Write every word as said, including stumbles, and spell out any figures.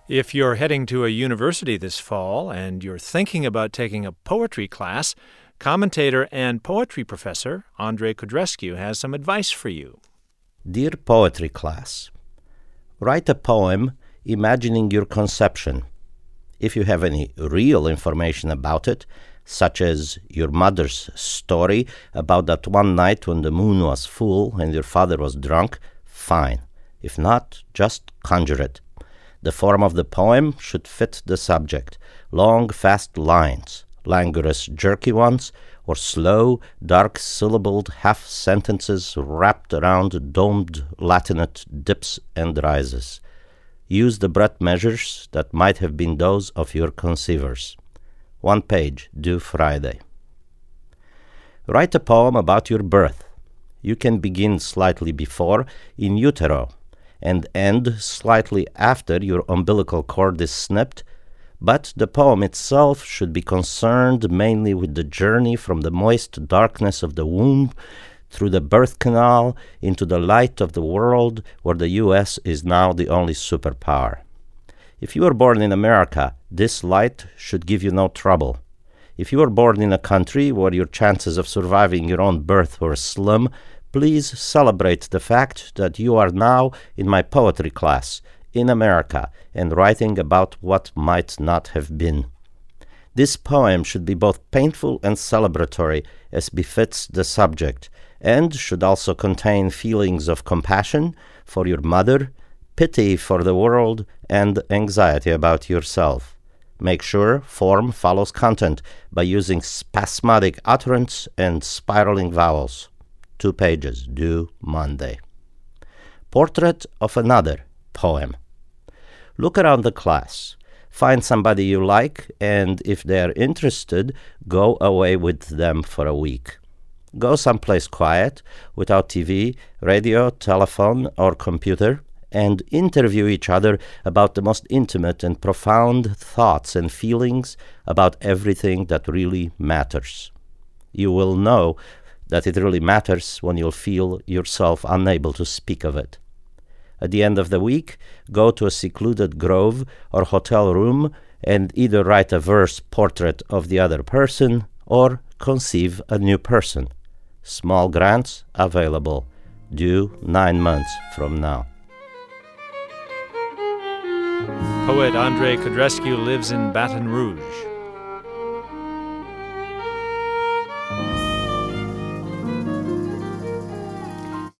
If you're heading to a university this fall and you're thinking about taking a poetry class, commentator and poetry professor Andrei Codrescu has some advice for you. Dear poetry class, write a poem imagining your conception. If you have any real information about it, such as your mother's story about that one night when the moon was full and your father was drunk, fine. If not, just conjure it. The form of the poem should fit the subject. Long, fast lines, languorous, jerky ones, or slow, dark-syllabled half-sentences wrapped around domed latinate dips and rises. Use the breath measures that might have been those of your conceivers. One page, due Friday. Write a poem about your birth. You can begin slightly before, in utero, and end slightly after your umbilical cord is snipped, but the poem itself should be concerned mainly with the journey from the moist darkness of the womb through the birth canal into the light of the world where the U S is now the only superpower. If you were born in America, this light should give you no trouble. If you were born in a country where your chances of surviving your own birth were slim, please celebrate the fact that you are now in my poetry class in America and writing about what might not have been. This poem should be both painful and celebratory as befits the subject, and should also contain feelings of compassion for your mother, pity for the world, and anxiety about yourself. Make sure form follows content by using spasmodic utterance and spiraling vowels. Two pages, due Monday. Portrait of another poem. Look around the class. Find somebody you like, and if they are interested, go away with them for a week. Go someplace quiet, without T V, radio, telephone, or computer, and interview each other about the most intimate and profound thoughts and feelings about everything that really matters. You will know that it really matters when you'll feel yourself unable to speak of it. At the end of the week, go to a secluded grove or hotel room and either write a verse portrait of the other person or conceive a new person. Small grants available, due nine months from now. Poet Andrei Codrescu lives in Baton Rouge.